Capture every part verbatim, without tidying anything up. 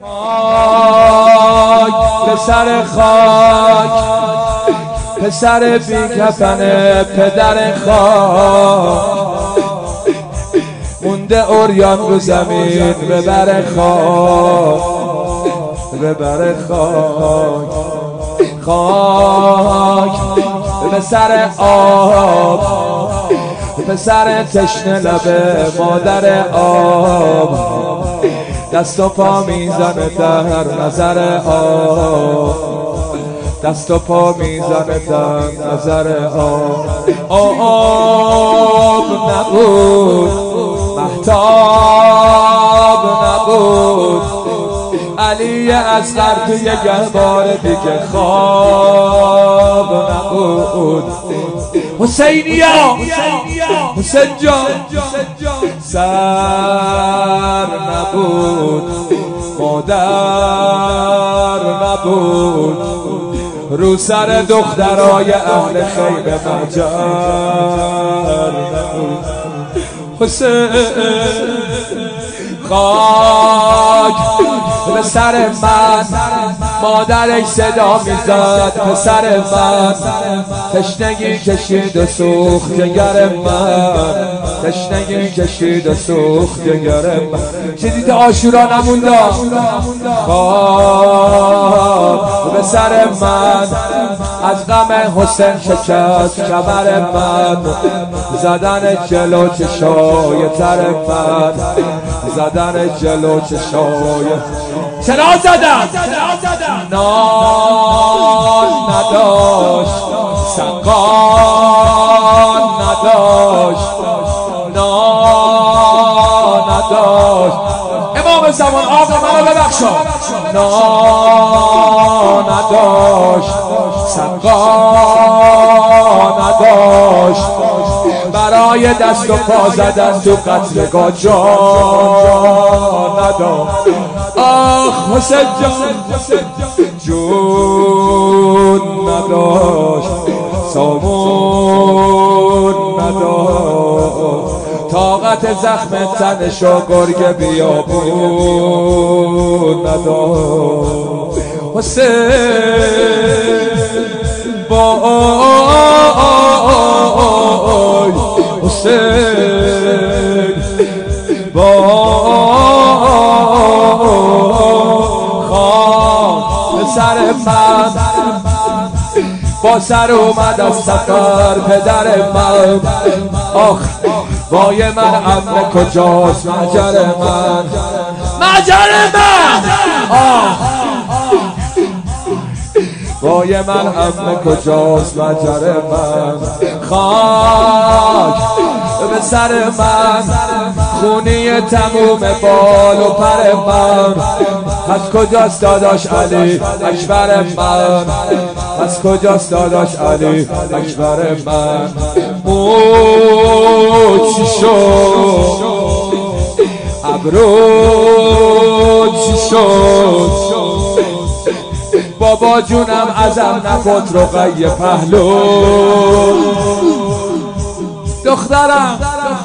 خاک به سر خاک، پسر بی کفن پدر خاک، مونده عریان رو زمین ببر خاک، ببر خاک. خاک به سر آب، به سر تشنه لب مادر آب، دست و پا میزنه در نظر آب، دست و پا میزنه در نظر آب. آب نبود، مهتاب نبود، علی اصغر توی گهوار دیگه خواب نبود. حسینیا حسین جان سر نبود، مادر نبود، رو سر دخترای اهل خیمه مجر نبود. حسین خاک به سر من، مادرش صدا میزد پسر من، تشنگی کشید و سوخت جگر من، تشنگی کشید و سوخت جگر من. چیزی تا عاشورا نمونده. خاک به سر من، از غم حسین شکست کمر من، زدن جلو چشای تر من، زدن جلو چشای. چرا زدن؟ نان نداشت، سقان نداشت، نان نداشت. امام زمان آقا منو ببخشا. نان نداشت، سقان نداشت، برای دست و پا زدن تو قتلگاه جان نداشت. آخ حسین جان جون نداشت، سامون نداشت، طاقت زخم تنشو گرگ بیابون نداشت. حسین وای، حسین وای، خاک به سر من، با سر اومد از سفر پدر من. آخ وای من عمه کجاست مجر من، مجر من. آخ وای من عمه کجاست مجر من. خاک به سر من، خونی تموم بال و پر من. از کجاست داداش علی اکبر من، از کجاست داداش علی اکبر من. مو چی شد، ابرو چی شد، بابا جونم ازم نفت رقیه پهلو. دخترم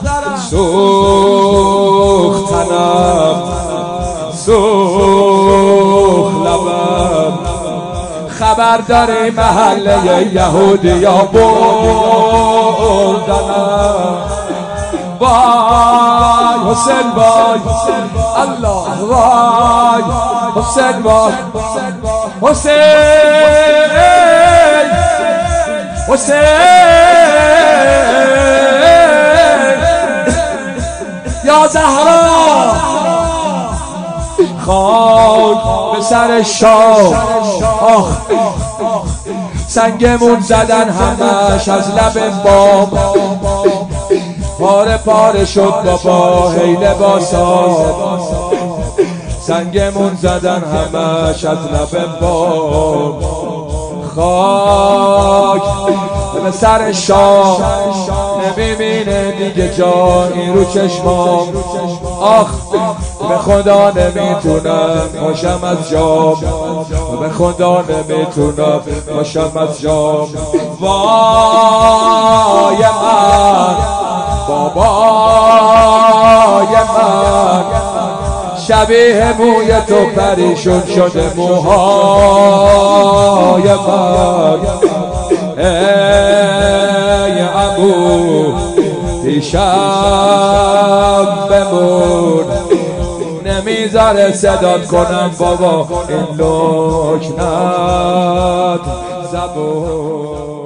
سوخت تنم، سوخت لبم، خبر داری محله یهودی یا بردنم. وای حسین وای، الله وای حسین وای، حسین حسین یا زهرا. خاک به سر شاه. آخ سنگمون زدن همش از لب بام، پاره پاره شد بابا هی لباسا. سنگمون زدن همش از لب بام. خاک به سر شاه، نمیبینه دیگه جایی رو چشمام. آخ به خدا نمیتونم باشم از جام، به خدا نمیتونم باشم از جام. وای من، بابای من، شبیه موی تو پریشون شده موهای من. ای عمو پیشم بمون، نمیذاره صدات کنم بابا این لکنت زبون.